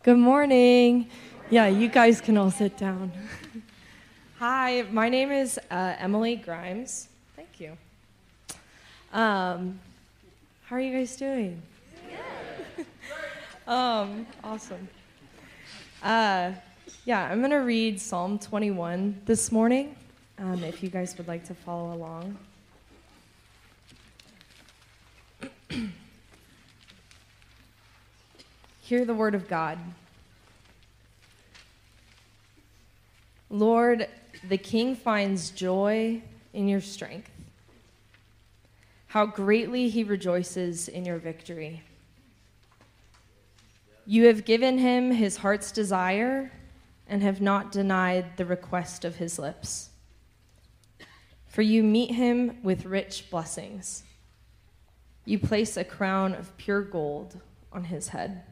Good morning. Yeah, you guys can all sit down. Hi, my name is Emily Grimes. Thank you. How are you guys doing? Awesome. Yeah, I'm going to read Psalm 21 this morning, if you guys would like to follow along. Hear the word of God. Lord, the King finds joy in your strength. How greatly he rejoices in your victory. You have given him his heart's desire and have not denied the request of his lips. For you meet him with rich blessings. You place a crown of pure gold on his head.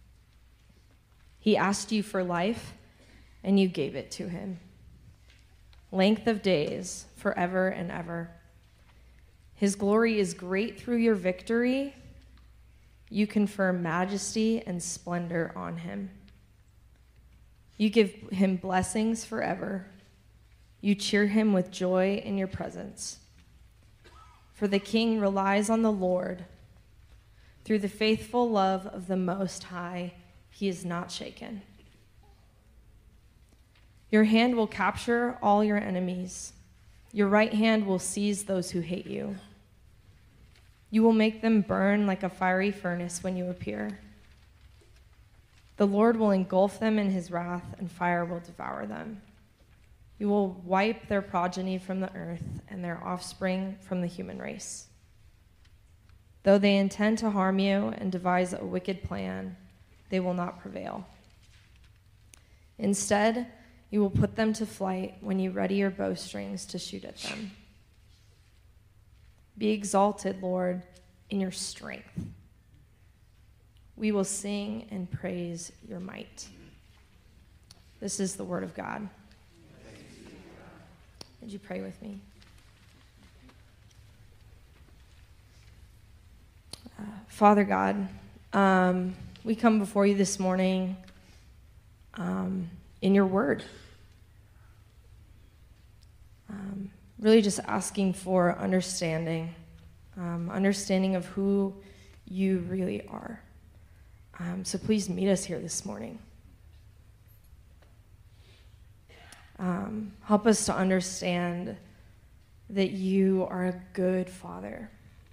He asked you for life, and you gave it to him. Length of days, forever and ever. His glory is great through your victory. You confer majesty and splendor on him. You give him blessings forever. You cheer him with joy in your presence. For the King relies on the Lord. Through the faithful love of the Most High, he is not shaken. Your hand will capture all your enemies. Your right hand will seize those who hate you. You will make them burn like a fiery furnace when you appear. The Lord will engulf them in his wrath, and fire will devour them. You will wipe their progeny from the earth and their offspring from the human race. Though they intend to harm you and devise a wicked plan, they will not prevail. Instead, you will put them to flight when you ready your bowstrings to shoot at them. Be exalted, Lord, in your strength. We will sing and praise your might. This is the word of God. Would you pray with me? Father God, we come before you this morning in your word. Really just asking for understanding of who you really are. So please meet us here this morning. Help us to understand that you are a good Father,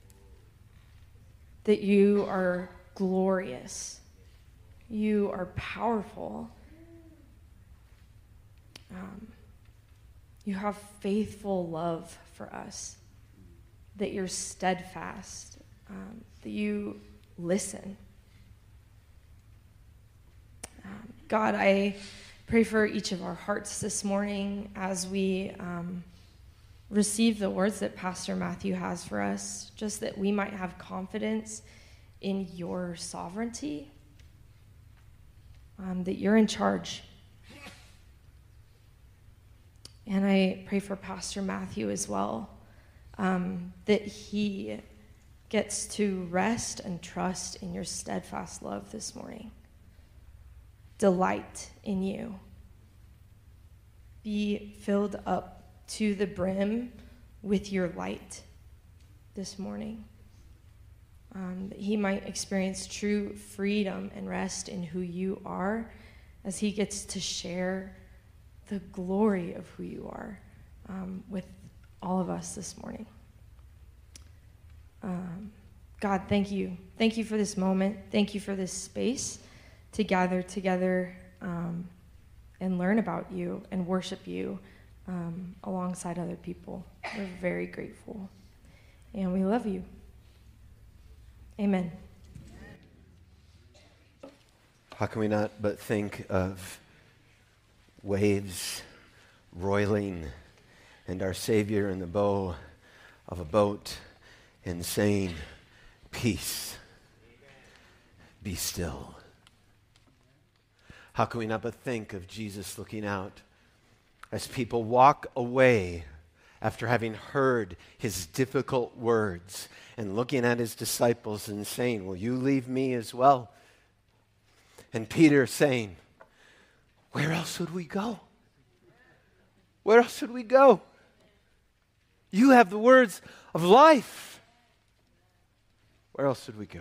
that you are glorious, you are powerful, you have faithful love for us, that you're steadfast, that you listen. God, I pray for each of our hearts this morning as we receive the words that Pastor Matthew has for us, just that we might have confidence in your sovereignty, that you're in charge. And I pray for Pastor Matthew as well, that he gets to rest and trust in your steadfast love this morning. Delight in you. Be filled up to the brim with your light this morning. That he might experience true freedom and rest in who you are as he gets to share the glory of who you are with all of us this morning. God, thank you. Thank you for this moment. Thank you for this space to gather together and learn about you and worship you alongside other people. We're very grateful. And we love you. Amen. How can we not but think of waves roiling and our Savior in the bow of a boat and saying, "Peace, be still." How can we not but think of Jesus looking out as people walk away after having heard his difficult words and looking at his disciples and saying, "Will you leave me as well?" And Peter saying, where else would we go? Where else would we go? You have the words of life. Where else would we go?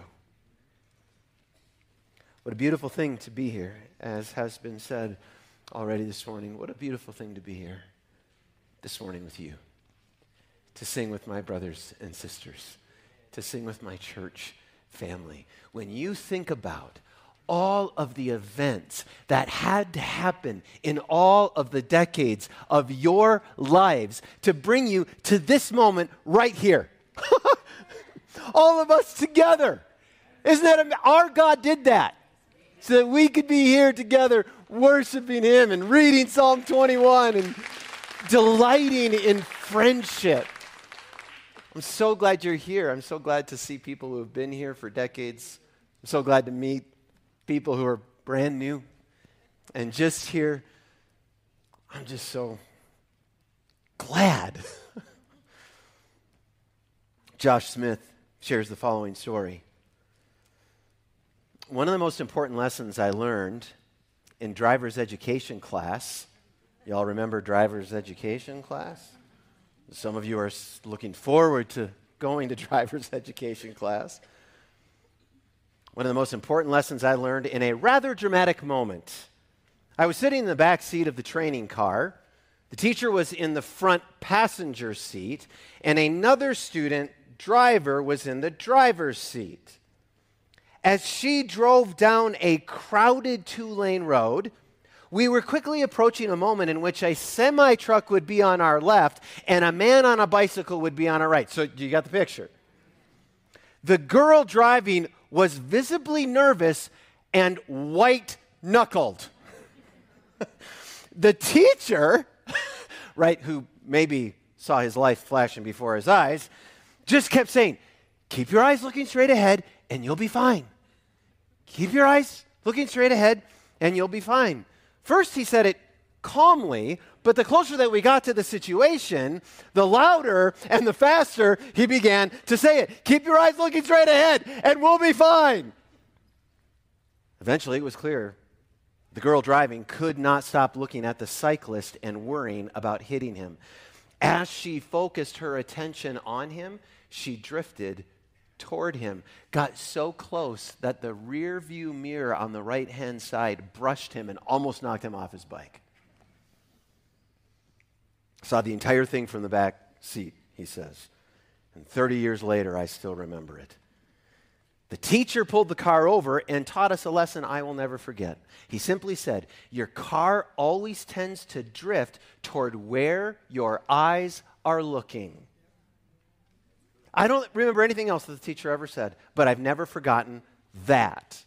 What a beautiful thing to be here, as has been said already this morning. What a beautiful thing to be here this morning with you, to sing with my brothers and sisters, to sing with my church family. When you think about all of the events that had to happen in all of the decades of your lives to bring you to this moment right here. All of us together. Isn't that our God did that so that we could be here together worshiping Him and reading Psalm 21 and delighting in friendship. I'm so glad you're here. I'm so glad to see people who have been here for decades. I'm so glad to meet people who are brand new. And just here, I'm just so glad. Josh Smith shares the following story. One of the most important lessons I learned in driver's education class, y'all remember driver's education class? Some of you are looking forward to going to driver's education class. One of the most important lessons I learned in a rather dramatic moment. I was sitting in the back seat of the training car. The teacher was in the front passenger seat, and another student driver was in the driver's seat. As she drove down a crowded 2-lane road, we were quickly approaching a moment in which a semi-truck would be on our left and a man on a bicycle would be on our right. So you got the picture. The girl driving was visibly nervous and white-knuckled. The teacher, right, who maybe saw his life flashing before his eyes, just kept saying, keep your eyes looking straight ahead and you'll be fine. Keep your eyes looking straight ahead and you'll be fine. First, he said it calmly, but the closer that we got to the situation, the louder and the faster he began to say it. Keep your eyes looking straight ahead and we'll be fine. Eventually, it was clear the girl driving could not stop looking at the cyclist and worrying about hitting him. As she focused her attention on him, she drifted toward him, got so close that the rear view mirror on the right-hand side brushed him and almost knocked him off his bike. Saw the entire thing from the back seat, he says. And 30 years later, I still remember it. The teacher pulled the car over and taught us a lesson I will never forget. He simply said, your car always tends to drift toward where your eyes are looking. I don't remember anything else that the teacher ever said, but I've never forgotten that.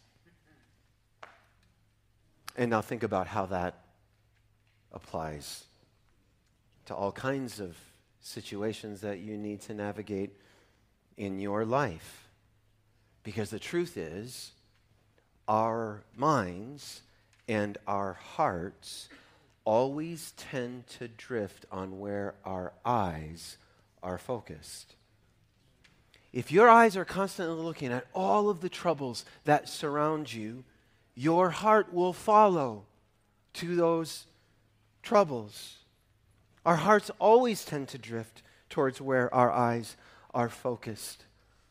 And now think about how that applies to all kinds of situations that you need to navigate in your life. Because the truth is, our minds and our hearts always tend to drift on where our eyes are focused. If your eyes are constantly looking at all of the troubles that surround you, your heart will follow to those troubles. Our hearts always tend to drift towards where our eyes are focused.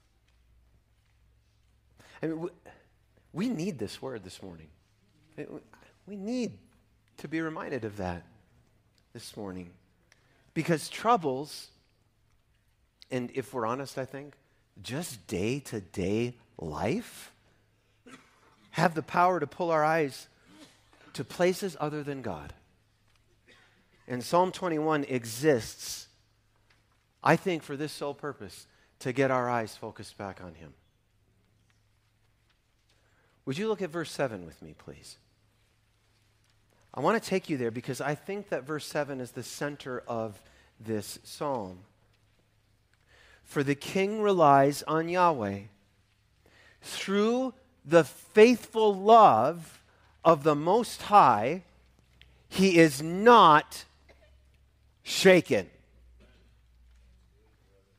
I mean, we need this word this morning. We need to be reminded of that this morning. Because troubles, and if we're honest, I think, just day-to-day life have the power to pull our eyes to places other than God. And Psalm 21 exists, I think, for this sole purpose, to get our eyes focused back on Him. Would you look at verse 7 with me, please? I want to take you there because I think that verse 7 is the center of this psalm. For the king relies on Yahweh. Through the faithful love of the Most High, he is not shaken.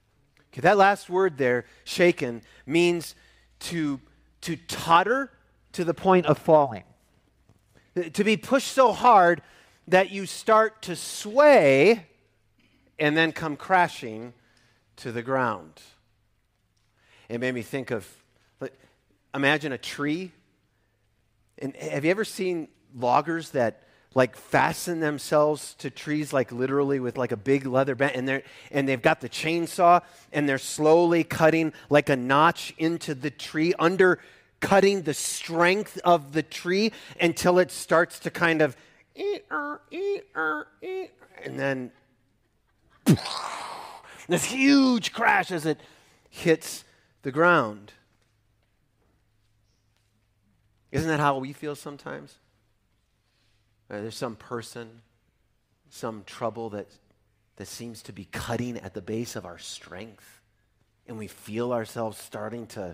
Okay, that last word there, shaken, means to totter, to the point of falling. To be pushed so hard that you start to sway and then come crashing to the ground. It made me think of, imagine a tree. And have you ever seen loggers that like fasten themselves to trees, like literally with like a big leather band, and they've got the chainsaw and they're slowly cutting like a notch into the tree, undercutting the strength of the tree until it starts to kind of and then this huge crash as it hits the ground. Isn't that how we feel sometimes? There's some person, some trouble that seems to be cutting at the base of our strength, and we feel ourselves starting to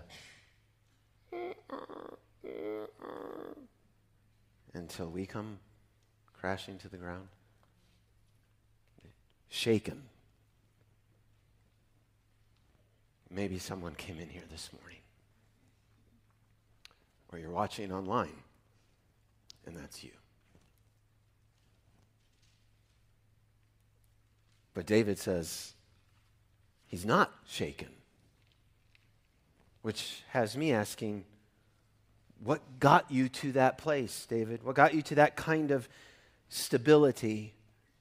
until we come crashing to the ground, shaken. Maybe someone came in here this morning, or you're watching online, and that's you. But David says he's not shaken, which has me asking, what got you to that place, David? What got you to that kind of stability?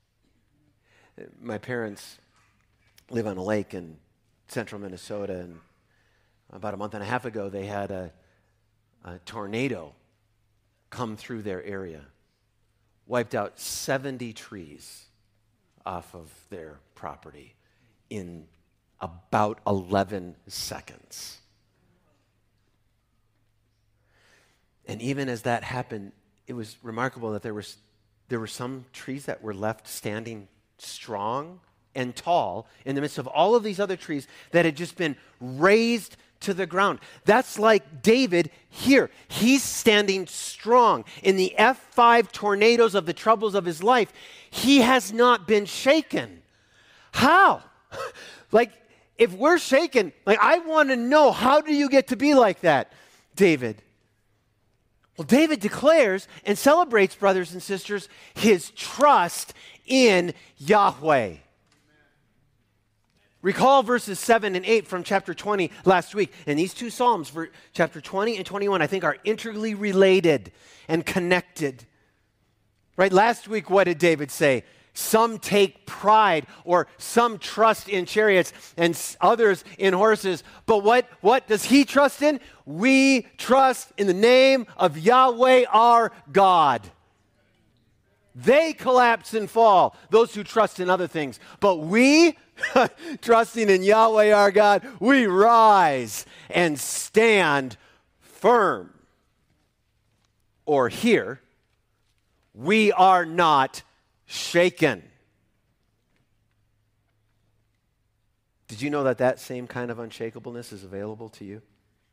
My parents live on a lake in central Minnesota, and about a month and a half ago, they had a tornado come through their area, wiped out 70 trees off of their property in about 11 seconds. And even as that happened, it was remarkable that there were some trees that were left standing strong and tall in the midst of all of these other trees that had just been razed to the ground. That's like David here. He's standing strong in the F5 tornadoes of the troubles of his life. He has not been shaken. How? Like, if we're shaken, like, I want to know, how do you get to be like that, David? Well, David declares and celebrates, brothers and sisters, his trust in Yahweh. Recall verses 7 and 8 from chapter 20 last week. And these two Psalms, for chapter 20 and 21, I think are integrally related and connected. Right? Last week, what did David say? Some take pride, or some trust in chariots and others in horses. But what does he trust in? We trust in the name of Yahweh our God. They collapse and fall, those who trust in other things. But we, trusting in Yahweh our God, we rise and stand firm. Or here, we are not shaken. Did you know that same kind of unshakableness is available to you?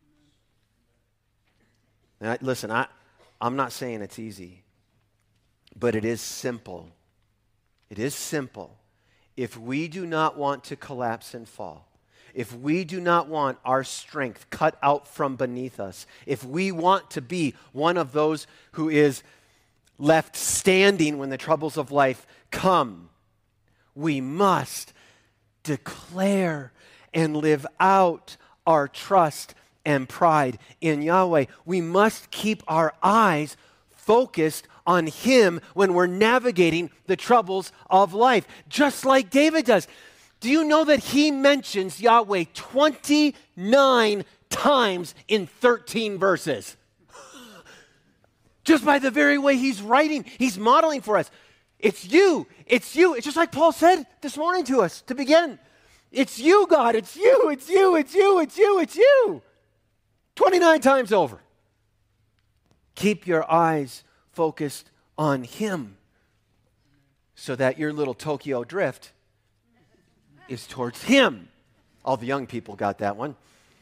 Now, listen, I'm not saying it's easy, but it is simple. It is simple. If we do not want to collapse and fall, if we do not want our strength cut out from beneath us, if we want to be one of those who is left standing when the troubles of life come, we must declare and live out our trust and pride in Yahweh. We must keep our eyes focused on Him when we're navigating the troubles of life, just like David does. Do you know that he mentions Yahweh 29 times in 13 verses? Just by the very way he's writing, he's modeling for us. It's you. It's you. It's just like Paul said this morning to us to begin. It's you, God. It's you. It's you. It's you. It's you. It's you. 29 times over. Keep your eyes focused on Him so that your little Tokyo drift is towards Him. All the young people got that one.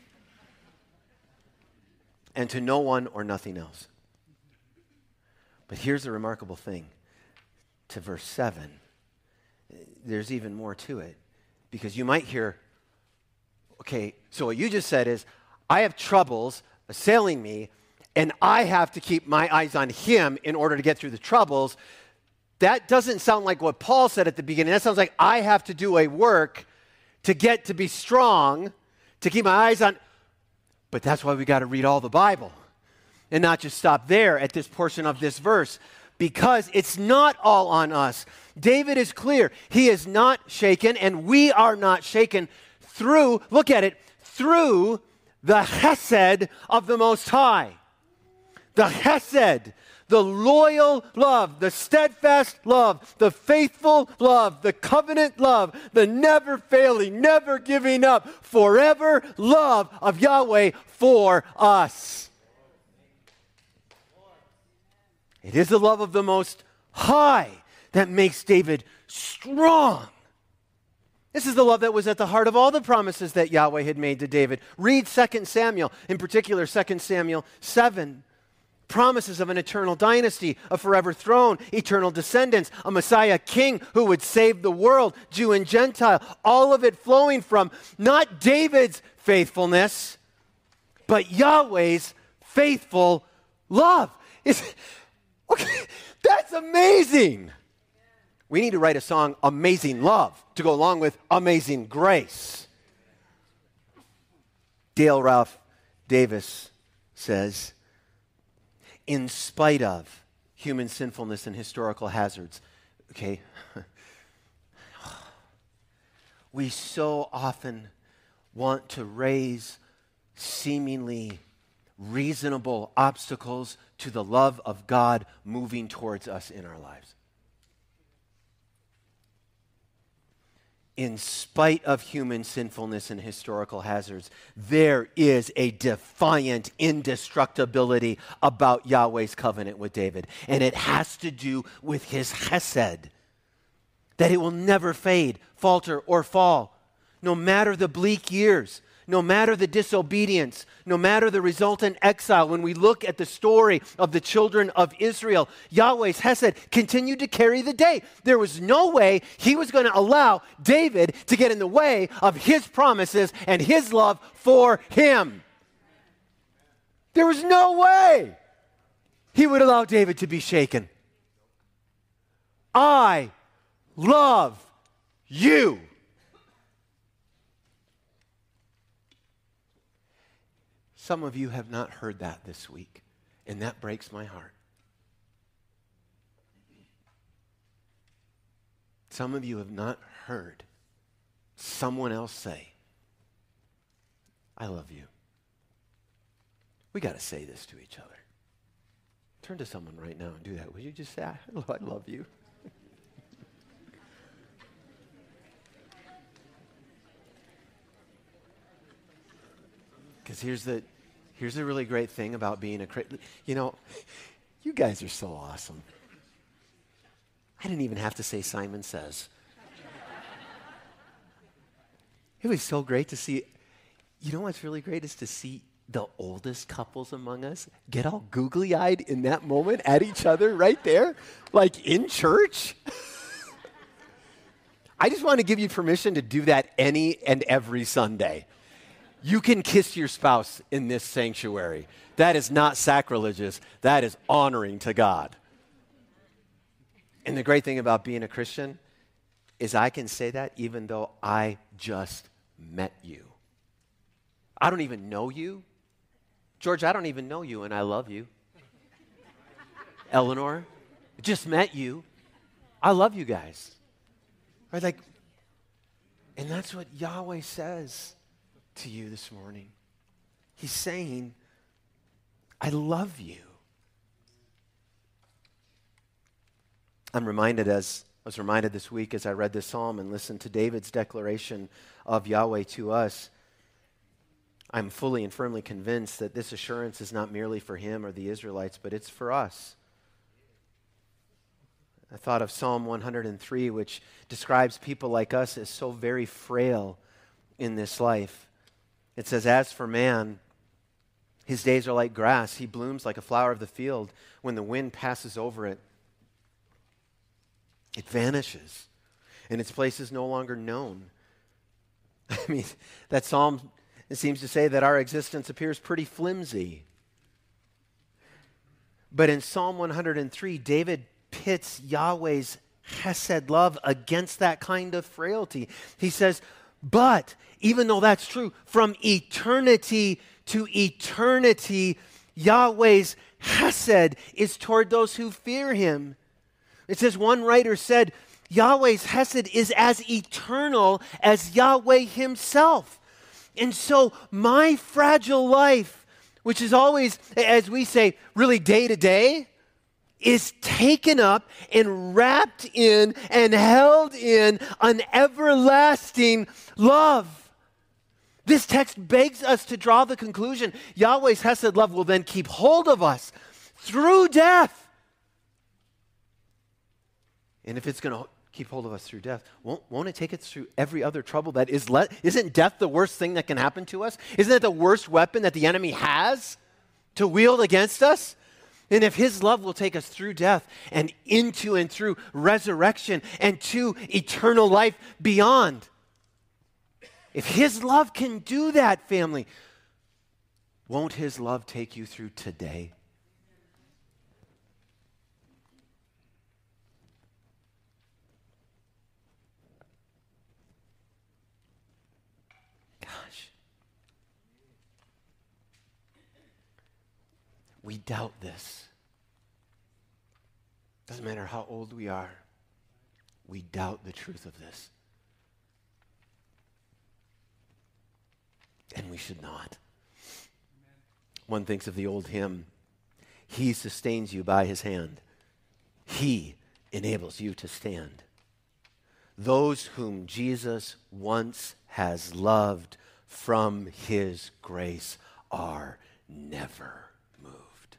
And to no one or nothing else. But here's the remarkable thing. To verse 7, there's even more to it. Because you might hear, okay, so what you just said is, I have troubles assailing me, and I have to keep my eyes on him in order to get through the troubles. That doesn't sound like what Paul said at the beginning. That sounds like I have to do a work to get to be strong, to keep my eyes on. But that's why we got to read all the Bible and not just stop there at this portion of this verse, because it's not all on us. David is clear. He is not shaken, and we are not shaken through, look at it, through the chesed of the Most High. The chesed, the loyal love, the steadfast love, the faithful love, the covenant love, the never failing, never giving up, forever love of Yahweh for us. It is the love of the Most High that makes David strong. This is the love that was at the heart of all the promises that Yahweh had made to David. Read 2 Samuel, in particular 2 Samuel 7. Promises of an eternal dynasty, a forever throne, eternal descendants, a Messiah king who would save the world, Jew and Gentile, all of it flowing from not David's faithfulness, but Yahweh's faithful love. Okay, that's amazing. We need to write a song, Amazing Love, to go along with Amazing Grace. Dale Ralph Davis says, in spite of human sinfulness and historical hazards, okay, we so often want to raise seemingly reasonable obstacles to the love of God moving towards us in our lives. In spite of human sinfulness and historical hazards, there is a defiant indestructibility about Yahweh's covenant with David. And it has to do with his chesed, that it will never fade, falter, or fall, no matter the bleak years, no matter the disobedience, no matter the resultant exile. When we look at the story of the children of Israel, Yahweh's chesed continued to carry the day. There was no way he was going to allow David to get in the way of his promises and his love for him. There was no way he would allow David to be shaken. I love you. Some of you have not heard that this week, and that breaks my heart. Some of you have not heard someone else say, I love you. We got to say this to each other. Turn to someone right now and do that. Will you just say, I love you? Because here's the really great thing about being a Christian. You know, you guys are so awesome. I didn't even have to say Simon Says. It was so great to see. You know what's really great is to see the oldest couples among us get all googly-eyed in that moment at each other right there, like in church. I just want to give you permission to do that any and every Sunday. You can kiss your spouse in this sanctuary. That is not sacrilegious. That is honoring to God. And the great thing about being a Christian is I can say that even though I just met you. I don't even know you. George, I don't even know you, and I love you. Eleanor, just met you. I love you guys. Right? Like, and that's what Yahweh says to you this morning. He's saying, I love you. I was reminded this week as I read this psalm and listened to David's declaration of Yahweh to us. I'm fully and firmly convinced that this assurance is not merely for him or the Israelites, but it's for us. I thought of Psalm 103, which describes people like us as so very frail in this life. It says, as for man, his days are like grass. He blooms like a flower of the field. When the wind passes over it, it vanishes, and its place is no longer known. I mean, that psalm, it seems to say that our existence appears pretty flimsy. But in Psalm 103, David pits Yahweh's Hesed love against that kind of frailty. He says, but even though that's true, from eternity to eternity, Yahweh's Hesed is toward those who fear him. It says, one writer said, Yahweh's Hesed is as eternal as Yahweh himself. And so my fragile life, which is always, as we say, really day to day, is taken up and wrapped in and held in an everlasting love. This text begs us to draw the conclusion Yahweh's Hesed love will then keep hold of us through death. And if it's going to keep hold of us through death, won't it take us through every other trouble that is isn't death the worst thing that can happen to us? Isn't it the worst weapon that the enemy has to wield against us? And if his love will take us through death and into and through resurrection and to eternal life beyond, if his love can do that, family, won't his love take you through today? Gosh. We doubt this. Doesn't matter how old we are, we doubt the truth of this. And we should not. One thinks of the old hymn, he sustains you by his hand. He enables you to stand. Those whom Jesus once has loved from his grace are never moved.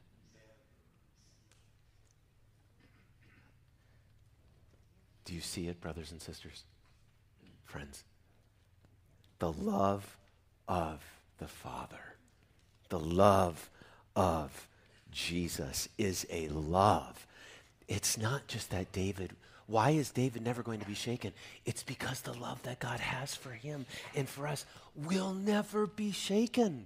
Do you see it, brothers and sisters? Friends, the love of the Father, the love of Jesus is a love. It's not just that why is David never going to be shaken? It's because the love that God has for him and for us will never be shaken.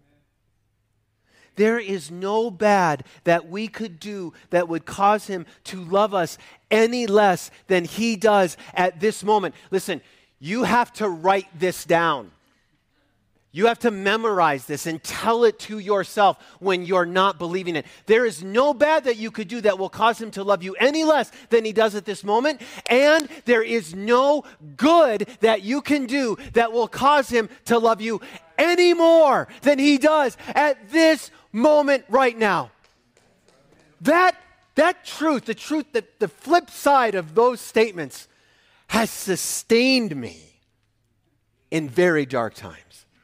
There is no bad that we could do that would cause him to love us any less than he does at this moment. Listen, you have to write this down. You have to memorize this and tell it to yourself when you're not believing it. There is no bad that you could do that will cause him to love you any less than he does at this moment. And there is no good that you can do that will cause him to love you any more than he does at this moment right now. That truth, the flip side of those statements has sustained me in very dark times.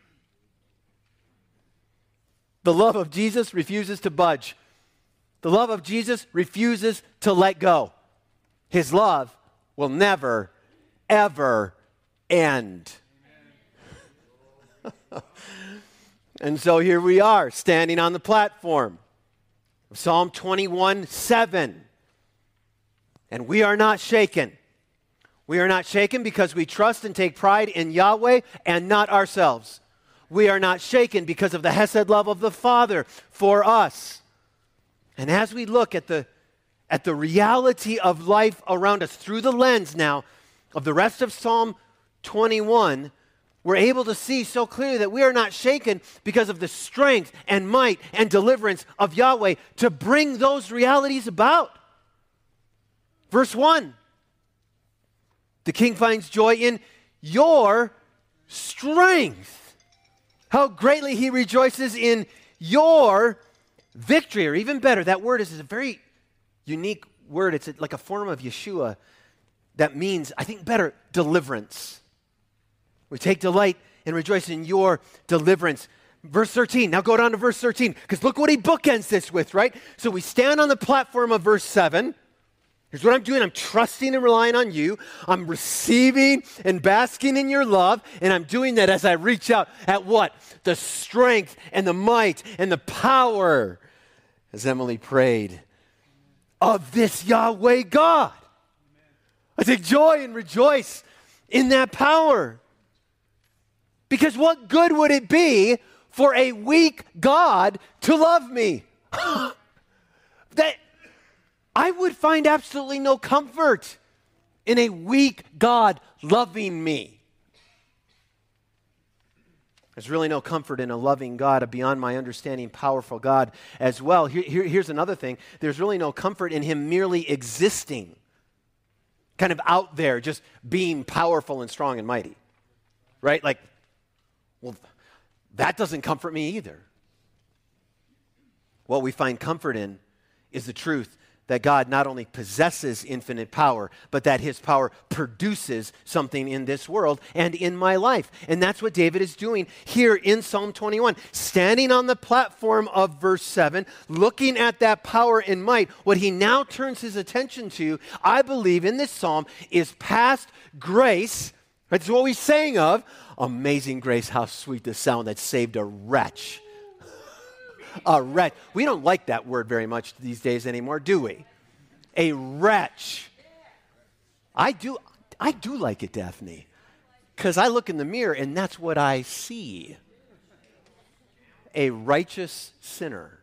The love of Jesus refuses to budge. The love of Jesus refuses to let go. His love will never, ever end. And so here we are, standing on the platform of Psalm 21:7. And we are not shaken. We are not shaken because we trust and take pride in Yahweh and not ourselves. We are not shaken because of the Hesed love of the Father for us. And as we look at the reality of life around us through the lens now of the rest of Psalm 21, we're able to see so clearly that we are not shaken because of the strength and might and deliverance of Yahweh to bring those realities about. Verse 1, the king finds joy in your strength. How greatly he rejoices in your victory, or even better, that word is a very unique word. It's like a form of Yeshua that means, I think better, deliverance. We take delight and rejoice in your deliverance. Verse 13, now go down to verse 13, because look what he bookends this with, right? So we stand on the platform of verse 7. Here's what I'm doing. I'm trusting and relying on you. I'm receiving and basking in your love. And I'm doing that as I reach out at what? The strength and the might and the power, as Emily prayed, of this Yahweh God. I take joy and rejoice in that power. Because what good would it be for a weak God to love me? that I would find absolutely no comfort in a weak God loving me. There's really no comfort in a loving God, a beyond my understanding, powerful God as well. Here's another thing. There's really no comfort in him merely existing, kind of out there, just being powerful and strong and mighty. Right? Like, well, that doesn't comfort me either. What we find comfort in is the truth that God not only possesses infinite power, but that his power produces something in this world and in my life. And that's what David is doing here in Psalm 21. Standing on the platform of verse 7, looking at that power and might, what he now turns his attention to, I believe, in this psalm is past grace. That's what we sang of. Amazing grace, how sweet the sound that saved a wretch. A wretch. We don't like that word very much these days anymore, do we? A wretch. I do like it, Daphne, because I look in the mirror and that's what I see. A righteous sinner.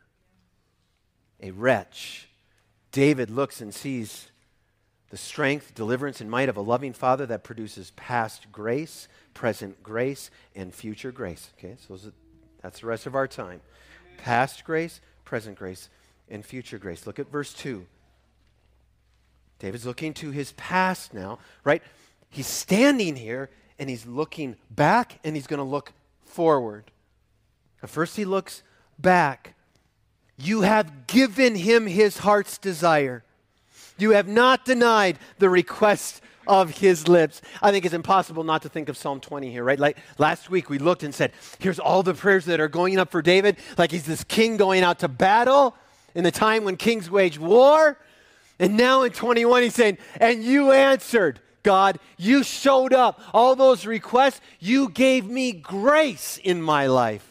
A wretch. David looks and sees the strength, deliverance, and might of a loving Father that produces past grace, present grace, and future grace. Okay, so that's the rest of our time. Past grace, present grace, and future grace. Look at verse 2. David's looking to his past now, right? He's standing here, and he's looking back, and he's going to look forward. Now, first he looks back. You have given him his heart's desire. You have not denied the request of his lips. I think it's impossible not to think of Psalm 20 here, right? Like last week we looked and said, here's all the prayers that are going up for David, like he's this king going out to battle in the time when kings wage war. And now in 21 he's saying, and you answered, God, you showed up. All those requests, you gave me grace in my life.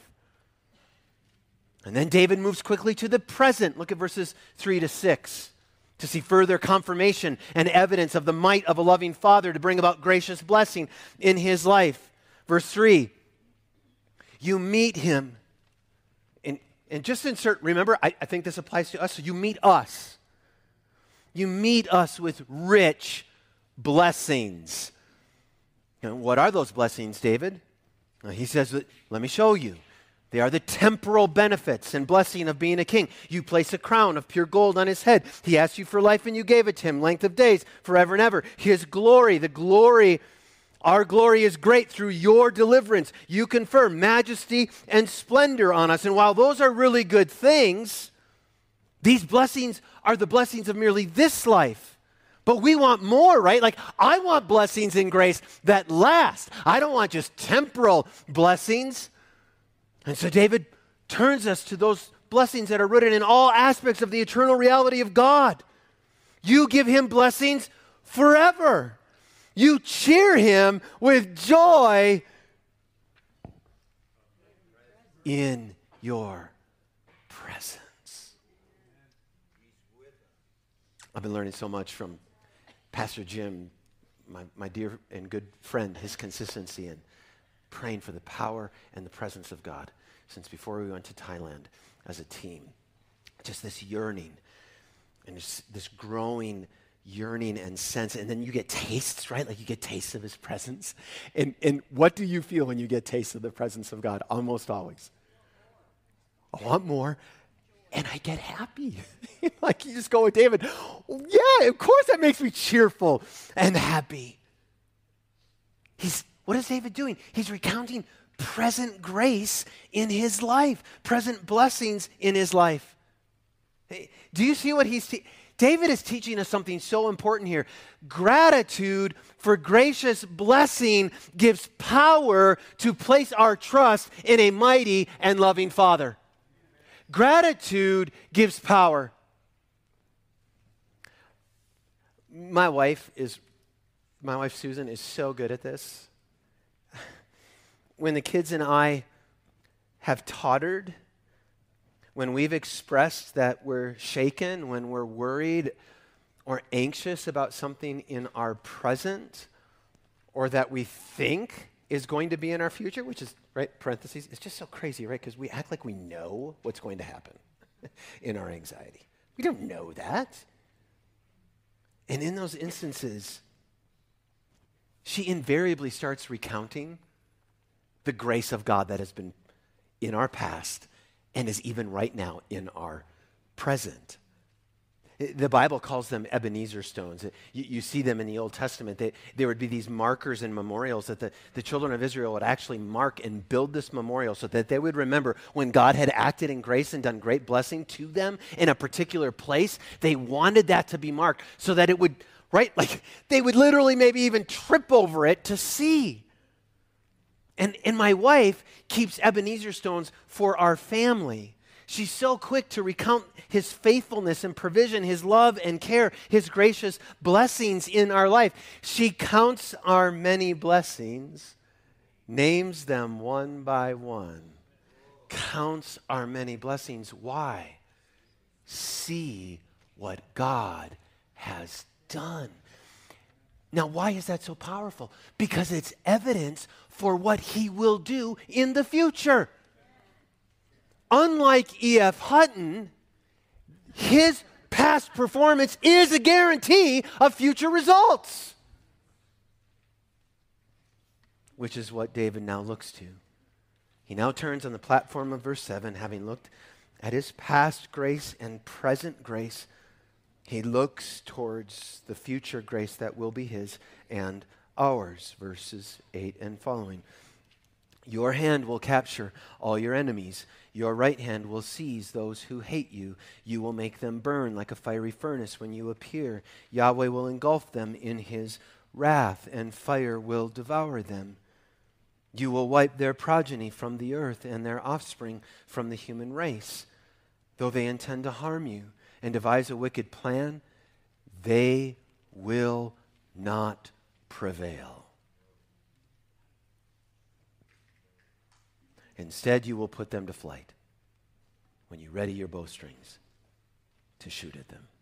And then David moves quickly to the present. Look at verses 3 to 6. To see further confirmation and evidence of the might of a loving Father to bring about gracious blessing in his life. Verse 3, you meet him, and just insert, remember, I think this applies to us, so you meet us. You meet us with rich blessings. And what are those blessings, David? He says, let me show you. They are the temporal benefits and blessing of being a king. You place a crown of pure gold on his head. He asked you for life and you gave it to him, length of days, forever and ever. His glory, our glory is great through your deliverance. You confer majesty and splendor on us. And while those are really good things, these blessings are the blessings of merely this life. But we want more, right? Like, I want blessings in grace that last. I don't want just temporal blessings. And so David turns us to those blessings that are rooted in all aspects of the eternal reality of God. You give him blessings forever. You cheer him with joy in your presence. I've been learning so much from Pastor Jim, my dear and good friend, his consistency in praying for the power and the presence of God since before we went to Thailand as a team. Just this yearning and this growing yearning and sense. And then you get tastes, right? Like you get tastes of his presence. And what do you feel when you get tastes of the presence of God? Almost always. I want more. And I get happy. Like you just go with David. Yeah, of course that makes me cheerful and happy. What is David doing? He's recounting present grace in his life, present blessings in his life. Do you see what David is teaching us something so important here. Gratitude for gracious blessing gives power to place our trust in a mighty and loving Father. Gratitude gives power. My wife Susan is so good at this. When the kids and I have tottered, when we've expressed that we're shaken, when we're worried or anxious about something in our present, or that we think is going to be in our future, which is, right, parentheses, it's just so crazy, right? Because we act like we know what's going to happen in our anxiety. We don't know that. And in those instances, she invariably starts recounting the grace of God that has been in our past and is even right now in our present. The Bible calls them Ebenezer stones. You see them in the Old Testament. There would be these markers and memorials that the children of Israel would actually mark and build this memorial so that they would remember when God had acted in grace and done great blessing to them in a particular place. They wanted that to be marked so that it would, right? Like they would literally maybe even trip over it to see. And my wife keeps Ebenezer stones for our family. She's so quick to recount his faithfulness and provision, his love and care, his gracious blessings in our life. She counts our many blessings, names them one by one, counts our many blessings. Why? See what God has done. Now, why is that so powerful? Because it's evidence for what he will do in the future. Unlike E.F. Hutton, his past performance is a guarantee of future results, which is what David now looks to. He now turns on the platform of verse 7, having looked at his past grace and present grace, he looks towards the future grace that will be his and ours, verses 8 and following. Your hand will capture all your enemies. Your right hand will seize those who hate you. You will make them burn like a fiery furnace when you appear. Yahweh will engulf them in his wrath, and fire will devour them. You will wipe their progeny from the earth and their offspring from the human race. Though they intend to harm you and devise a wicked plan, they will not prevail. Instead, you will put them to flight when you ready your bowstrings to shoot at them.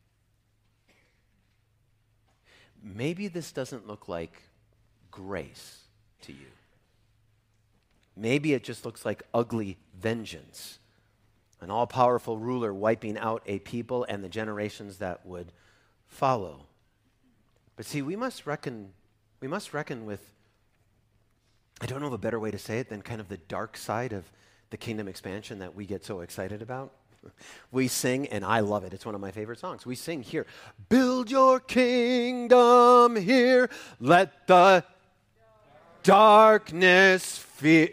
Maybe this doesn't look like grace to you. Maybe it just looks like ugly vengeance, an all-powerful ruler wiping out a people and the generations that would follow. But see, we must reckon with, I don't know of a better way to say it than kind of the dark side of the kingdom expansion that we get so excited about. We sing, and I love it. It's one of my favorite songs. We sing here, build your kingdom here, let the darkness fear.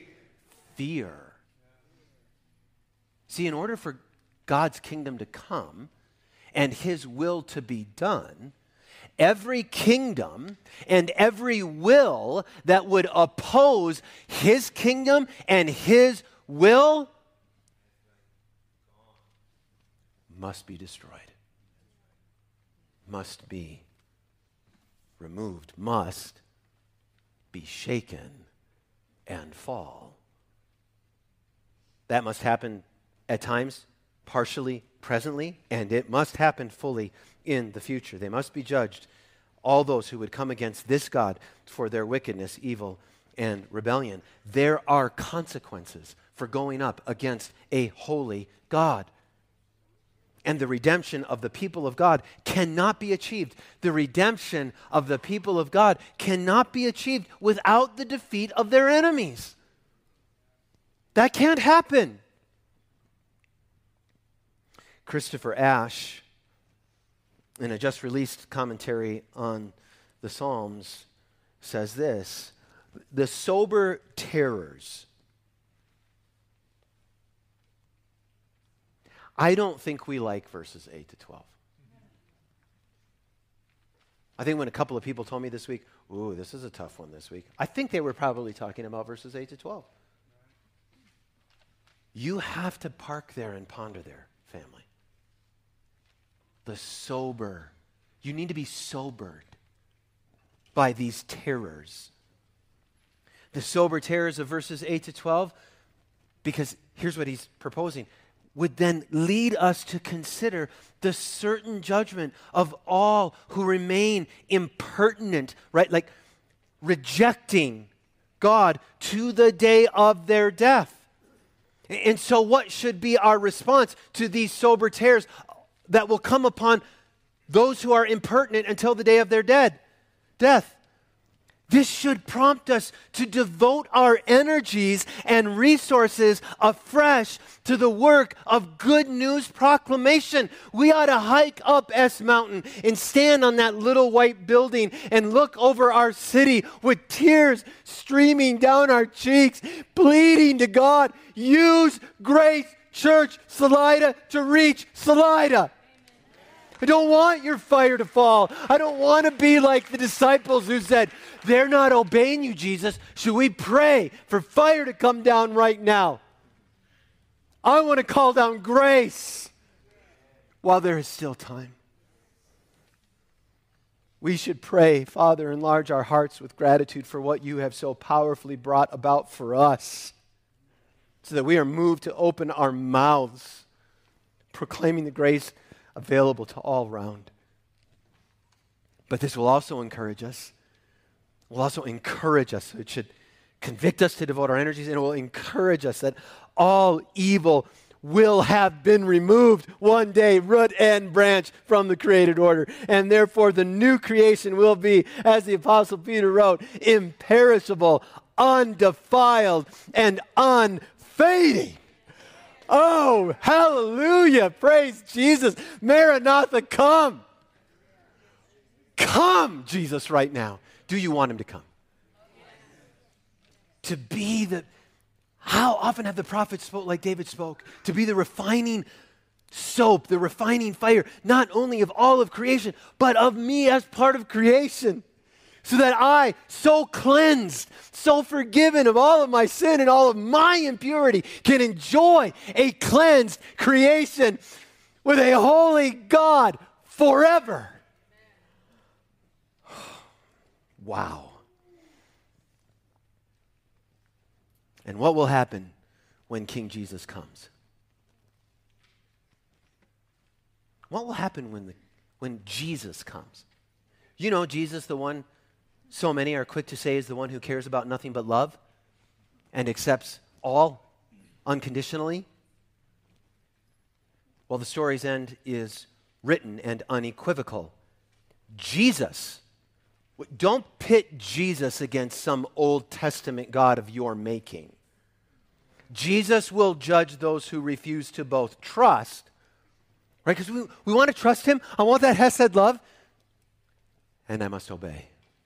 See, in order for God's kingdom to come and his will to be done, every kingdom and every will that would oppose his kingdom and his will must be destroyed, must be removed, must be shaken and fall. That must happen at times, partially, presently, and it must happen fully in the future. They must be judged, all those who would come against this God for their wickedness, evil, and rebellion. There are consequences for going up against a holy God. And the redemption of the people of God cannot be achieved. The redemption of the people of God cannot be achieved without the defeat of their enemies. That can't happen. Christopher Ash, in a just-released commentary on the Psalms, says this: the sober terrors. I don't think we like verses 8 to 12. I think when a couple of people told me this week, ooh, this is a tough one this week, I think they were probably talking about verses 8 to 12. You have to park there and ponder there, family. The sober. You need to be sobered by these terrors. The sober terrors of verses 8 to 12, because here's what he's proposing, would then lead us to consider the certain judgment of all who remain impertinent, right? Like rejecting God to the day of their death. And so what should be our response to these sober terrors? that will come upon those who are impertinent until the day of their death. This should prompt us to devote our energies and resources afresh to the work of good news proclamation. We ought to hike up S Mountain and stand on that little white building and look over our city with tears streaming down our cheeks, pleading to God, use Grace Church Salida to reach Salida. I don't want your fire to fall. I don't want to be like the disciples who said, they're not obeying you, Jesus. Should we pray for fire to come down right now? I want to call down grace while there is still time. We should pray, Father, enlarge our hearts with gratitude for what you have so powerfully brought about for us, so that we are moved to open our mouths, proclaiming the grace available to all round. But this will also encourage us. It should convict us to devote our energies, and it will encourage us that all evil will have been removed one day, root and branch, from the created order. And therefore the new creation will be, as the Apostle Peter wrote, imperishable, undefiled, and unfading. Oh, hallelujah. Praise Jesus. Maranatha, come. Come, Jesus, right now. Do you want him to come? To be how often have the prophets spoke like David spoke? To be the refining soap, the refining fire, not only of all of creation, but of me as part of creation. So that I, so cleansed, so forgiven of all of my sin and all of my impurity, can enjoy a cleansed creation with a holy God forever. Wow. And what will happen when King Jesus comes? What will happen when Jesus comes? You know, Jesus, the one so many are quick to say is the one who cares about nothing but love and accepts all unconditionally. Well, the story's end is written and unequivocal. Jesus, don't pit Jesus against some Old Testament God of your making. Jesus will judge those who refuse to both trust, right? Because we want to trust him. I want that Hesed love, and I must obey.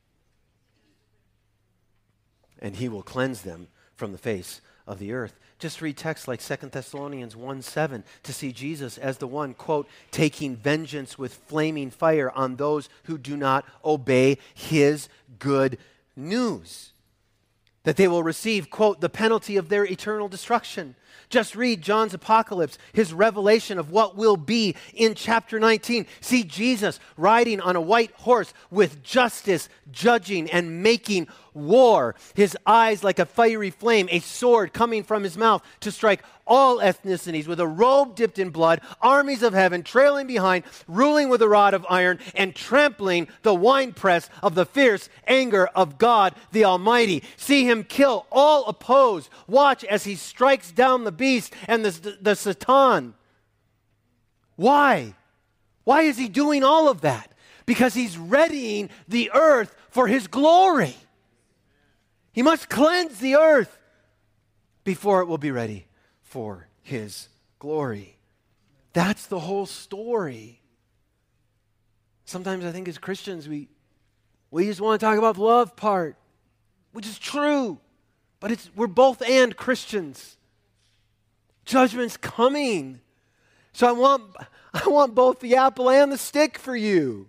And he will cleanse them from the face of the earth. Just read texts like 2 Thessalonians 1:7 to see Jesus as the one, quote, taking vengeance with flaming fire on those who do not obey his good news. That they will receive, quote, the penalty of their eternal destruction. Just read John's apocalypse, his revelation of what will be in chapter 19. See Jesus riding on a white horse with justice, judging and making war. His eyes like a fiery flame, a sword coming from his mouth to strike all ethnicities, with a robe dipped in blood, armies of heaven trailing behind, ruling with a rod of iron, and trampling the winepress of the fierce anger of God the Almighty. See him kill all opposed. Watch as he strikes down the beast and the Satan. Why? Why is he doing all of that? Because he's readying the earth for his glory. He must cleanse the earth before it will be ready for his glory. That's the whole story. Sometimes I think as Christians, we just want to talk about the love part, which is true, but we're both and Christians. Judgment's coming. So I want both the apple and the stick for you.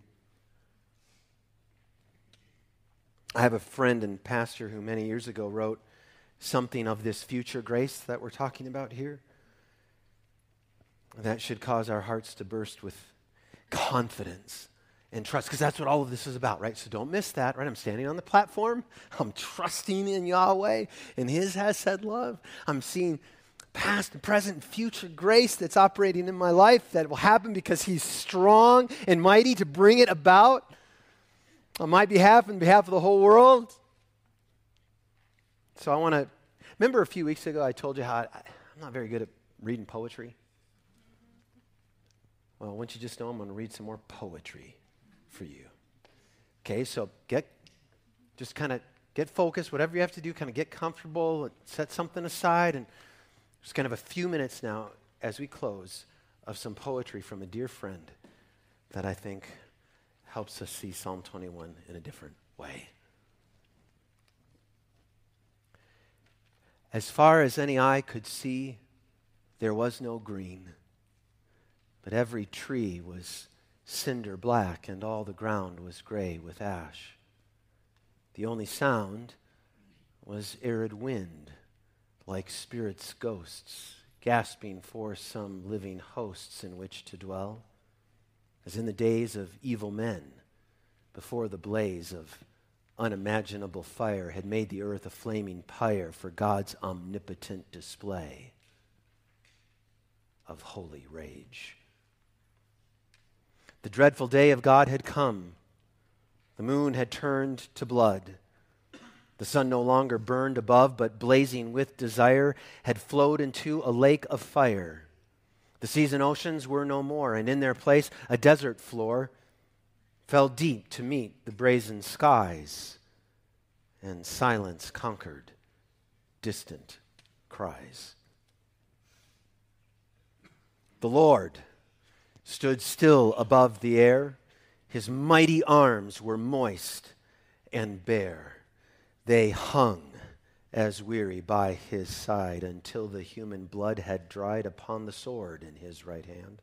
I have a friend and pastor who many years ago wrote something of this future grace that we're talking about here. That should cause our hearts to burst with confidence and trust, because that's what all of this is about, right? So don't miss that, right? I'm standing on the platform. I'm trusting in Yahweh and his Hesed love. I'm seeing past, present, and future grace that's operating in my life that will happen because he's strong and mighty to bring it about on my behalf and behalf of the whole world. So I want to, remember a few weeks ago I told you how I'm not very good at reading poetry. Well, I want you to just know I'm going to read some more poetry for you. Okay, so just kind of get focused, whatever you have to do, kind of get comfortable, set something aside, and just kind of a few minutes now as we close of some poetry from a dear friend that I think helps us see Psalm 21 in a different way. As far as any eye could see, there was no green, but every tree was cinder black, and all the ground was gray with ash. The only sound was arid wind, like spirits' ghosts, gasping for some living hosts in which to dwell, as in the days of evil men, before the blaze of unimaginable fire had made the earth a flaming pyre for God's omnipotent display of holy rage. The dreadful day of God had come. The moon had turned to blood. The sun no longer burned above, but blazing with desire, had flowed into a lake of fire. The seas and oceans were no more, and in their place a desert floor fell deep to meet the brazen skies, and silence conquered distant cries. The Lord stood still above the air. His mighty arms were moist and bare. They hung as weary by his side until the human blood had dried upon the sword in his right hand.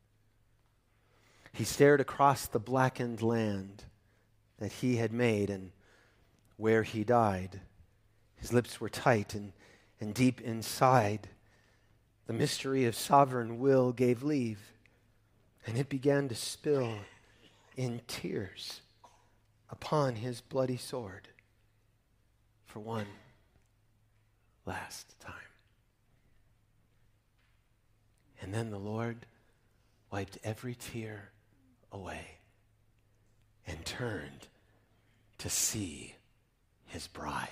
He stared across the blackened land that he had made and where he died. His lips were tight and deep inside. The mystery of sovereign will gave leave, and it began to spill in tears upon his bloody sword for one last time. And then the Lord wiped every tear away and turned to see his bride.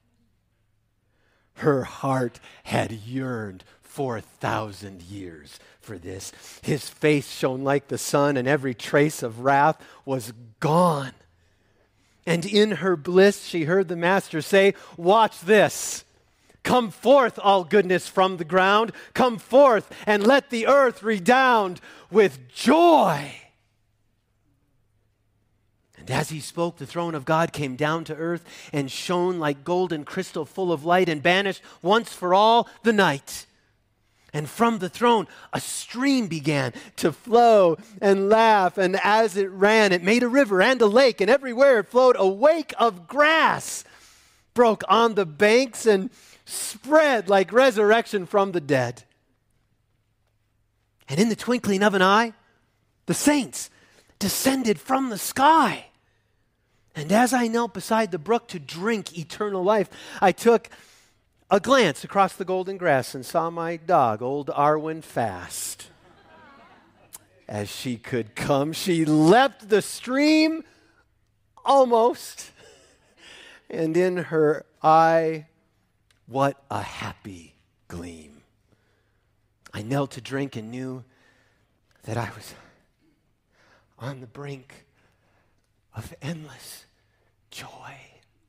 Her heart had yearned 4,000 years for this. His face shone like the sun, and every trace of wrath was gone. And in her bliss, she heard the Master say, "Watch this. Come forth, all goodness from the ground. Come forth and let the earth redound with joy." And as he spoke, the throne of God came down to earth and shone like golden crystal full of light and banished once for all the night. And from the throne, a stream began to flow and laugh. And as it ran, it made a river and a lake. And everywhere it flowed, a wake of grass broke on the banks and spread like resurrection from the dead. And in the twinkling of an eye, the saints descended from the sky. And as I knelt beside the brook to drink eternal life, I took a glance across the golden grass and saw my dog, old Arwen, fast. As she could come, she leapt the stream almost, and in her eye, what a happy gleam. I knelt to drink and knew that I was on the brink of endless joy.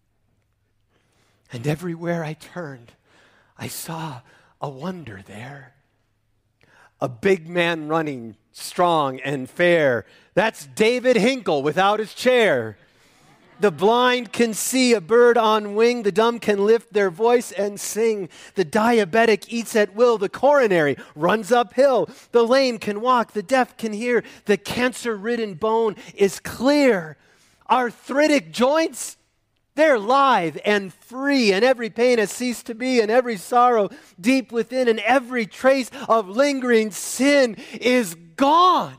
And everywhere I turned, I saw a wonder there. A big man running, strong and fair. That's David Hinkle without his chair. The blind can see a bird on wing. The dumb can lift their voice and sing. The diabetic eats at will. The coronary runs uphill. The lame can walk. The deaf can hear. The cancer-ridden bone is clear. Arthritic joints, they're lithe and free, and every pain has ceased to be, and every sorrow deep within, and every trace of lingering sin is gone.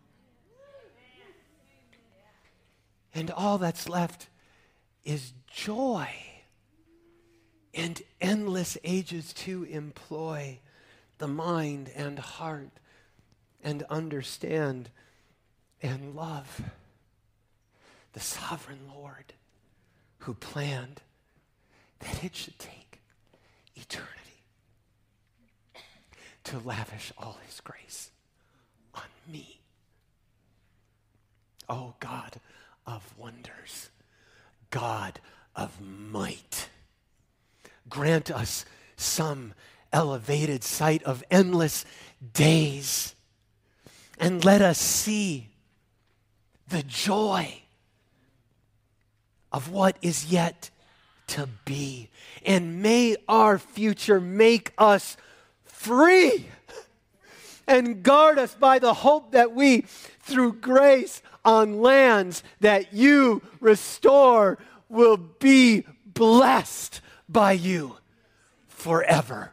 And all that's left is joy and endless ages to employ the mind and heart and understand and love the sovereign Lord who planned that it should take eternity to lavish all his grace on me Oh, God of wonders, God of might, grant us some elevated sight of endless days, and let us see the joy of what is yet to be. And may our future make us free and guard us by the hope that we, through grace on lands that you restore, will be blessed by you forevermore.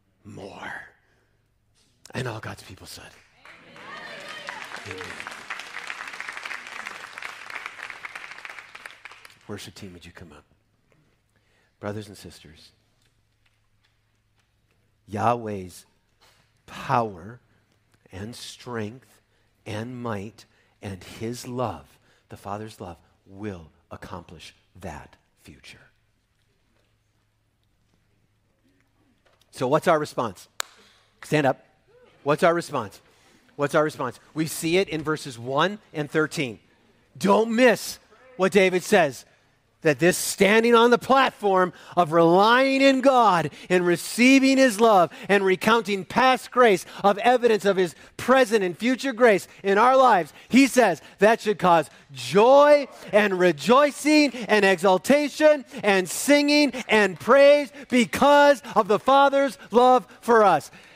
And all God's people said, Amen. Worship team, would you come up? Brothers and sisters, Yahweh's power and strength and might and his love, the Father's love, will accomplish that future. So what's our response? Stand up. What's our response? What's our response? We see it in verses 1 and 13. Don't miss what David says, that this standing on the platform of relying in God and receiving his love and recounting past grace of evidence of his present and future grace in our lives, he says that should cause joy and rejoicing and exaltation and singing and praise because of the Father's love for us.